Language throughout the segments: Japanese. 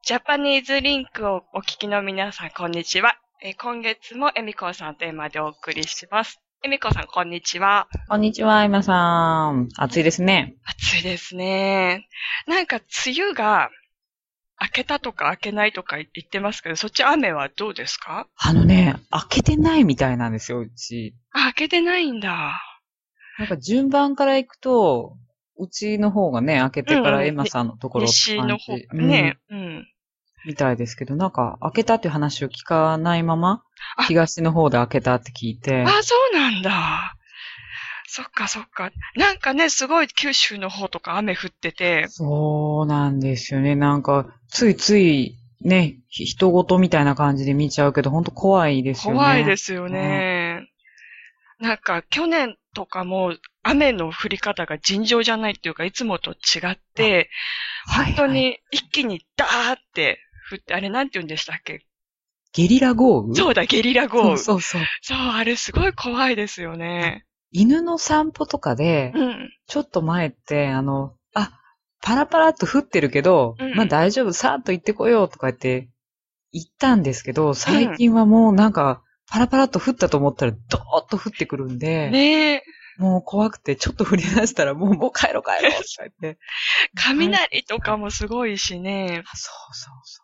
ジャパニーズリンクをお聞きの皆さん、こんにちは。今月もエミコさんテーマでお送りします。エミコさん、こんにちは。 こんにちは、今さん。暑いですね。 暑いですね。なんか、梅雨が明けたとか明けないとか言ってますけど、そっち雨はどうですか？ 開けてないみたいなんですよ、うち。 あ、明けてないんだ。 なんか順番から行くと、うちの方がね、開けてからうんうん。 エマさんのところって西の方感じ。 からね。うん。 みたいですけど、なんか開けたっていう話を聞かないまま、 あ、 東の方で開けたって聞いて、 そうなんだ。そっかそっか。なんかね、すごい九州の方とか雨降ってて、 そうなんですよね。なんか、ついつい、ね、人事みたいな感じで見ちゃうけど、ほんと怖いですよ怖いね。 ですよね。なんか去年とかも雨の降り方が尋常じゃないっていうか、いつもと違っあ、 て、本はいはい。 当に一気にダーって降って、あれなんて言うんでしたっけ？ ゲリラ豪雨。 そうだ、ゲリラそう豪雨。 そうそう。 そう、あれすごい怖いですよね。 犬の散歩とかで、 うん、 ちょっと前って、パラパラっと降ってるけど、 うん、 まあ大丈夫、さーっと行ってこようとか言って行ったんですけど、最うん。 近はもうなんか、パラパラっと降ったと思ったら、ドーッと降ってくるんで、 ねえ。 もう怖くて、ちょっと降り出したら、もう帰ろう帰ろうとか言って、帰って雷とかきた。 もすごいしね。 そうそうそう。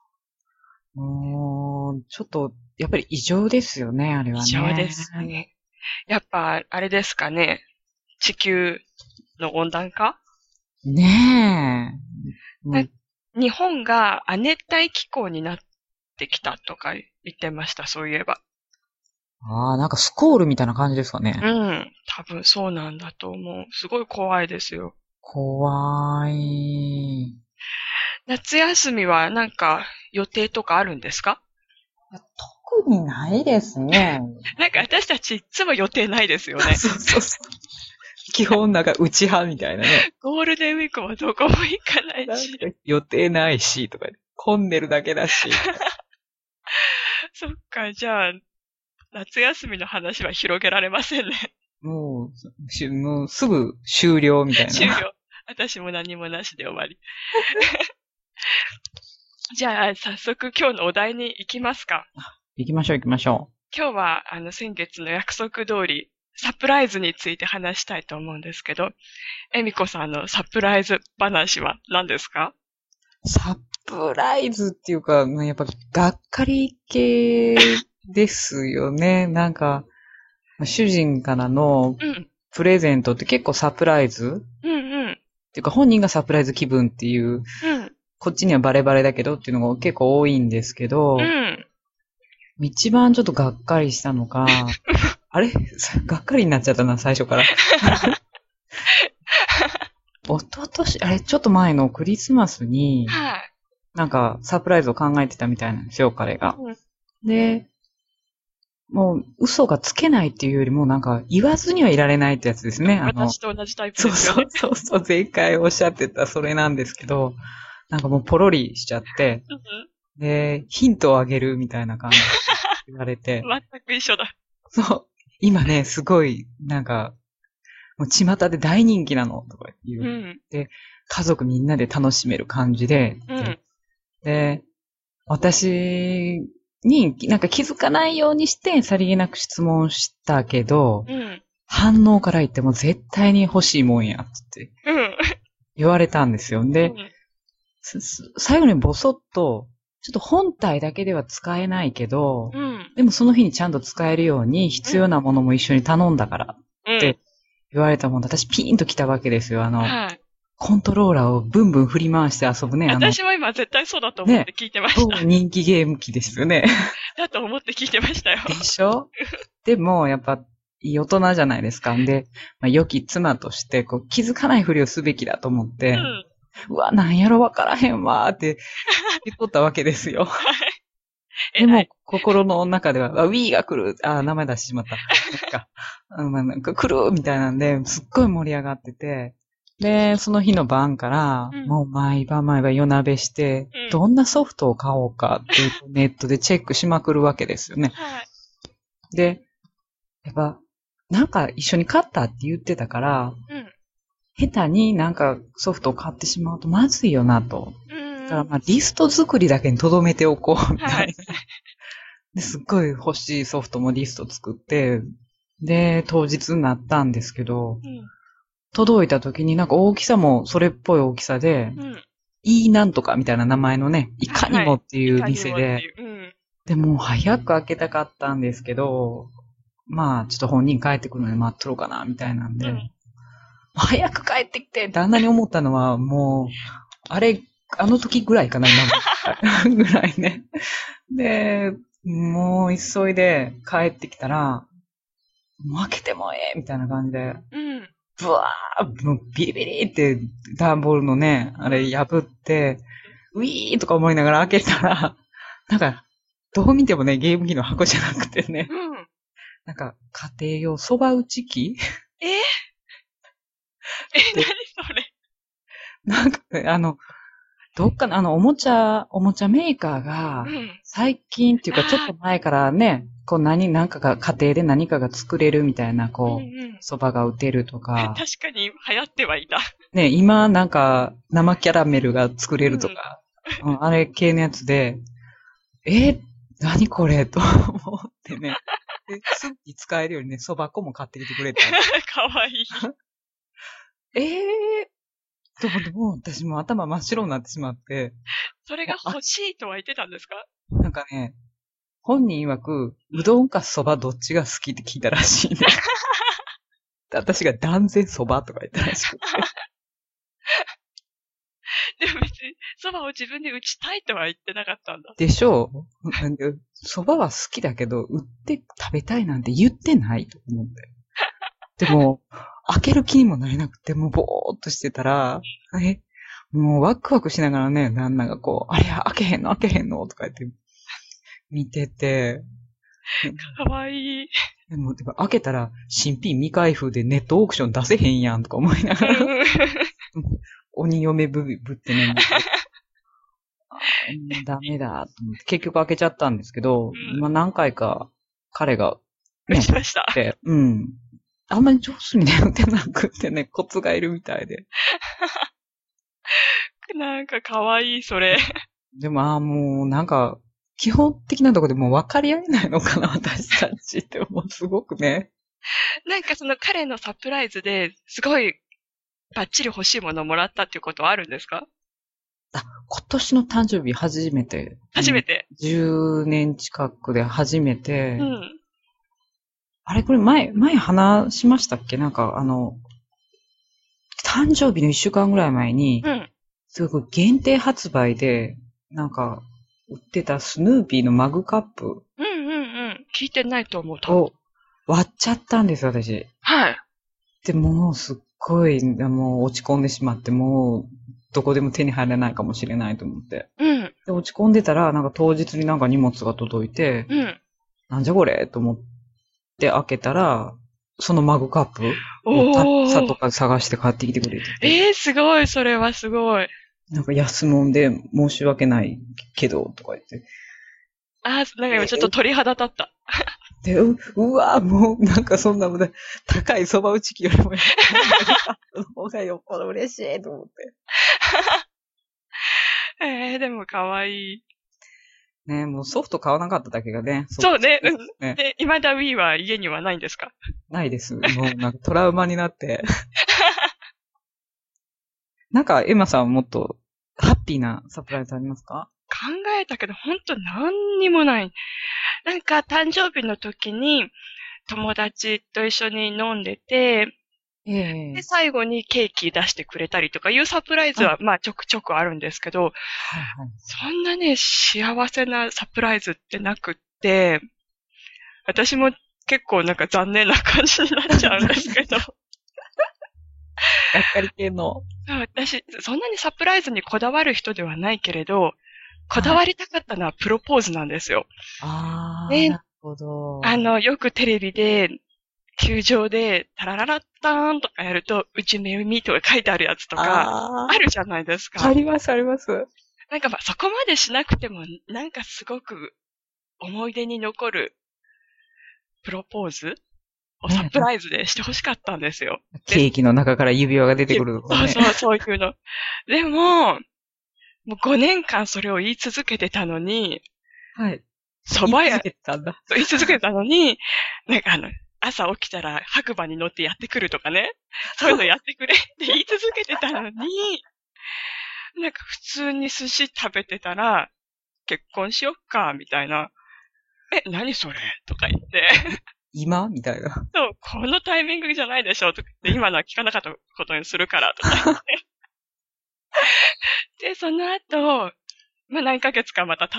もう、ちょっと、やっぱり異常ですよね、あれ異はね。 常ですね。やっぱ、あれですかね。地球の温暖化？ ねえ。もなう、 日本が亜熱帯気候になってきたとか言ってました、そういえば。 なんかスコールみたいな感じですかね。 うん。多分そうなんだと思う。すごい怖いですよ。 怖い。 夏休みはなんか予定とかあるんですか？ 特にないですね。 なんか私たちいつも予定ないですよね。 そうそうそう。基本なんか内派みたいなね。 ゴールデンウィークはどこも行かないなんかし。 予定ないし、とか、混んでるだけだし、とか。 そっか、じゃあ、夏休みの話は広げられませんね。 もうすぐ終了みたいな。 終了。私も何もなしで終わり。じゃあ、早速今日のお題に行きますか。 行きましょう行きましょ今日は、先月の約束通り、サプライズについて話したいと思うんですけど、エミコさんのサプライズ話は何ですか？ う。サプライズっていうか、やっぱがっかり系ですよね。なんか、主人からのうん、 プレゼントって結構サプライズっうん、うん、 ていうか本人がサプライズ気分っていう、 うん、 こっちにはバレバレだけどっていうのが結構多いんですけど、 うん。 一番ちょっとがっかりしたのが、あれがっかりになっちゃったな、最初から。一昨年、あれ、ちょっと前のクリスマスに、 はい。 なんかサプライズを考えてたみたいなんですよ、彼が。 うん、 で、もう嘘がつけないっていうよりも、なんか言わずにはいられないってやつですね。 私と同じタイプそうそうですよね。 そうそう、前回おっしゃってたそれなんですけど、なんかもうポロリしちゃって、 うん、 で、ヒントをあげるみたいな感じで言われて、 全く一緒だ。 そう、今ね、すごい、なんか、もう巷で大人気なの、とか言う。 うん、 で、家族みんなで楽しめる感じで、 うん、 で、私になんか気づかないようにしてさりげなく質問したけど、 うん、 反応から言っても絶対に欲しいもんや、ってうん、 言われたんですよ。で、 うん、 最後にボソッと、ちょっと本体だけでは使えないけど、 うん、 でもその日にちゃんと使えるように必要なものも一緒に頼んだからっうん。 て言われたもんで、私ピーンと来たわけですよ。 はい。 コントローラーをブンブン振り回して遊ぶね、 私も今絶対そうだと思っね、 て聞いてまし超た。 人気ゲーム機ですよね。 だと思って聞いてましたよ。 でしょ？でも、やっぱ、いい大人じゃないですか。んで、良き妻として、気づかないふりをすべきだと思って、 うん。 うわ、なんやろわからへんわーって言っとったわけですよ。でも、 偉い。 心の中では、ウィーが来る。名前出してしまった。そっか。なんか来るみたいなんで、すっごい盛り上がってて、で、その日の晩から、 うん。 もう毎晩毎晩夜なべして、 うん。 どんなソフトを買おうかっていうネットでチェックしまくるわけですよね。 はい。 で、やっぱ、なんか一緒に買ったって言ってたから、 うん。 下手になんかソフトを買ってしまうとまずいよなと。 うん。 だからまあリスト作りだけに留めておこうみたいな。 はい。 ですっごい欲しいソフトもリスト作って、で、当日になったんですけど、 うん。 届いた時になんか大きさもそれっぽい大きさで、 うん。 いいなんとかみたいな名前のね、いかにはい。 もっていういかに店で、 もっていう。うん。 でもう早く開けたかったんですけど、まあちょっと本人帰ってくるので待っとろうかなみたいなんで、 うん。 早く帰ってきてってあんなに思ったのはもう、あれ、あの時ぐらいかな、今までぐらいね。で、もう急いで帰ってきたら、もう開けてもええみたいな感じで、 うん。 ブワーもうビリビリって段ボールのね、あれ破って、ウィーとか思いながら開けたら、なんか、どう見てもね、ゲーム機の箱じゃなくてね、 うん。 なんか、家庭用蕎麦打ち機ええ、何で、 それ。 なんかね、どっかのおもちゃメーカーが、 うん。 最近っていうかちょっああ、 と前からね、こうなんかが、家庭で何かが作れるみたいな、 うんうこう、 ん。 蕎麦が打てるとか、 確かに流行ってはいた。 ね、今なんか生キャラメルが作れるとうん。 か、あれ系のやつで、え、何これと思ってね。で、すぐに使えるようにね、蕎麦粉も買ってきてくれたんです。 かわいい。 ええー、と思ってもう私も頭真っ白になってしまって、 それがもう欲しいとは言ってたんですか？ なんかね、本人曰く、うどんか蕎麦どっちが好きって聞いたらしいね。私が断然蕎麦とか言ったらしくて。 でも別に、蕎麦を自分で打ちたいとは言ってなかったんだ。 でしょう蕎麦は好きだけど、売って食べたいなんて言ってないと思って。でも、開ける気にもなれなくて、もうぼーっとしてたら、もうワクワクしながらね、旦那がこう、あれや、開けへんのとか言って見てて、 かわいい。 でも開けたら、新品未開封でネットオークション出せへんやんとか思いながら、 うんうん。 鬼嫁ぶってね、もうダメだと思って、結局開けちゃったんですけど、まあ何回か彼が打ね、 ちました。 うん。あんまり上手にね、打てなくってね、コツがいるみたいで。 なんかかわいい、それ。 でも、もうなんか、基本的なところでもう分かり合えないのかな、私たちって、もうすごくね。 なんかその彼のサプライズですごいバッチリ欲しいものをもらったっていうことはあるんですか？ 今年の誕生日初めて、 初めて。 10年近くで初めて、 うん。 あれこれ前話しましたっけなんか誕生日の1週間ぐらい前に、 うん。 すごい限定発売で、なんか、売ってたスヌーピーのマグカップうんうんうん。聞いてないと思う、多分。 を割っちゃったんです、私。 はい。 で、もうすっごい、もう落ち込んでしまって、もう、どこでも手に入らないかもしれないと思って。 うん。 で、落ち込んでたら、なんか当日になんか荷物が届いて、 うん。 なんじゃこれと思って開けたら、そのマグカップをおー。 とか探して買ってきてくれてて、 すごい、それはすごい。 なんか安物で申し訳ないけど、とか言って。 あー、なんか今ちょっと鳥肌立った。 で、うわもう、なんかそんなもん高い蕎麦打ち機よりも、マグカップの方がよっぽど嬉しいと思って。 でもかわいい。 ねもうソフト買わなかっただけがね、 そうね、うん。 ね、 で、未だ Wii は家にはないんですか？ ないです。もうなんかトラウマになって。なんか、エマさんはもっとハッピーなサプライズありますか？ 考えたけど、ほんと何にもない。なんか誕生日の時に友達と一緒に飲んでて、で、 ええ最後にケーキ出してくれたりとかいうサプライズあ、 は、まあちょくちょくあるんですけど、 はいはい。 そんなね、幸せなサプライズってなくって、私も結構なんか残念な感じになっちゃうんですけど、 がっかり系の。 私、そんなにサプライズにこだわる人ではないけれど、こだはい。 わりたかったのはプロポーズなんですよ。 あー、なで、 るほど。 よくテレビで、球場で、タラララッターンとかやると、うちめみとか書いてあるやつとか、 ああるじゃないですあか。 ります、あります。 なんかまあそこまでしなくても、なんかすごく思い出に残るプロポーズをサね、 プライズでしてほしかったんですよ。で、 ケーキの中から指輪が出てくるとかね。 そうそう、そういうの。でも、 もう5年間それを言い続けてたのに、 はい。 蕎麦屋、 言い続けてたんだ。 言い続けてたのに、なんか朝起きたら白馬に乗ってやってくるとかね、そういうのやってくれって言い続けてたのに、なんか普通に寿司食べてたら、結婚しよっか、みたいな。何それとか言って。 今みたいな。 そう、このタイミングじゃないでしょとか言って、今のは聞かなかったことにするから、とか言って。で、その後、まあ何ヶ月かまた経って、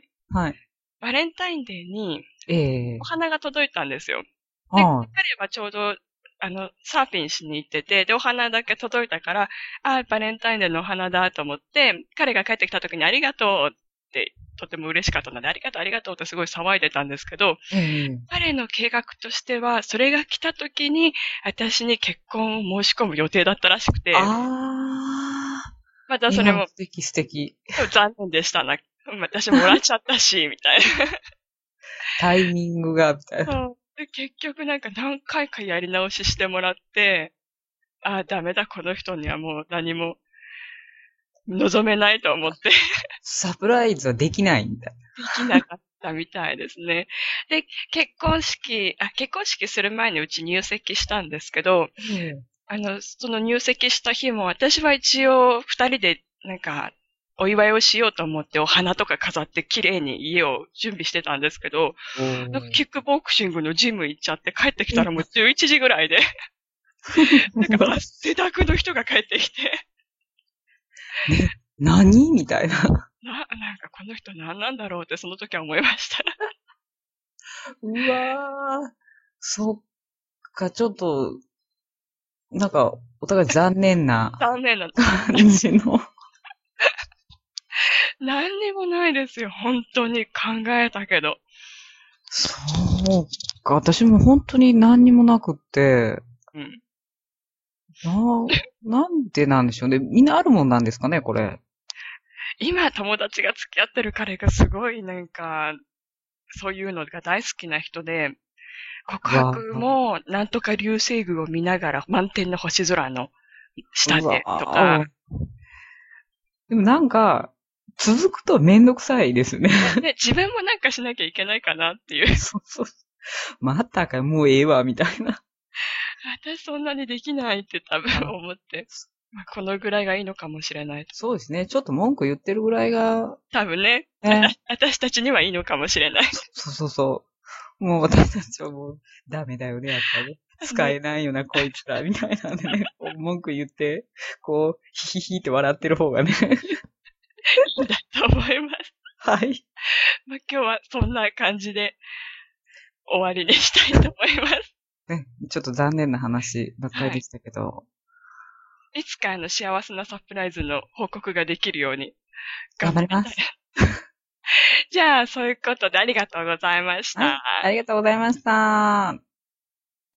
はい。 バレンタインデーにええお花が届いたんですよ。で、 ああ、 彼はちょうど、サーフィンしに行ってて、で、お花だけ届いたから、バレンタインデーのお花だと思って、彼が帰ってきた時にありがとうって、とても嬉しかったので、ありがとう、ありがとうってすごい騒いでたんですけど、 ええ彼の計画としては、それが来た時に、私に結婚を申し込む予定だったらしくて、 ああ、 またいや、 それも素敵素敵。 残念でしたな。私もらっちゃったし、みたいな。 タイミングが、みたいな。 そう。で、結局なんか何回かやり直ししてもらって、ダメだ、この人にはもう何も望めないと思って、 サプライズはできないみたいできなかったみたいですね。で、結婚式する前にうち入籍したんですけど、 な。ええその入籍した日も私は一応二人でなんかお祝いをしようと思ってお花とか飾って綺麗に家を準備してたんですけど、なんかキおー。 ックボクシングのジム行っちゃって帰ってきたらもう11時ぐらいで、なんか汗だくの人が帰ってきて、 ね、何みたいな。 なんかこの人何なんだろうってその時は思いました。 うわー。そっか、ちょっと、なんか、お互い残念な残念なの。 感じの。 何にもないですよ。本当に考えたけど。 そうか、私も本当に何にもなくって、 うん。 なんでなんでしょうね。みんなあるもんなんですかね、これ。 今友達が付き合ってる彼がすごいなんか、そういうのが大好きな人で、告わ白もなんとか流星群を見ながら満天の星空の下うわでとか、 でもなんか、続くとめんどくさいですね。 で、自分もなんかしなきゃいけないかなっていう。 そうそう。またか、もうええわ、みたいな。 私そんなにできないって多分あ思って、このぐらいがいいのかもしれない。 そうですね。ちょっと文句言ってるぐらいが、 多分ね、 ね。 私たちにはいいのかもしれない。 そうそうそう。もう私たちはもうダメだよね、やっぱり。使えないよな、こいつら、みたいなんでね、こう文句言って、こう、ヒヒヒって笑ってる方がね。 いいんだと思います。 はい。 今日はそんな感じで終わりにしたいと思います。 ね、ちょっと残念な話ばっかりはい。 でしたけど。 いつか幸せなサプライズの報告ができるように頑張りたい。 頑張ります。 じゃあ、そういうことでありがとうございましはい。 た。 ありがとうございました。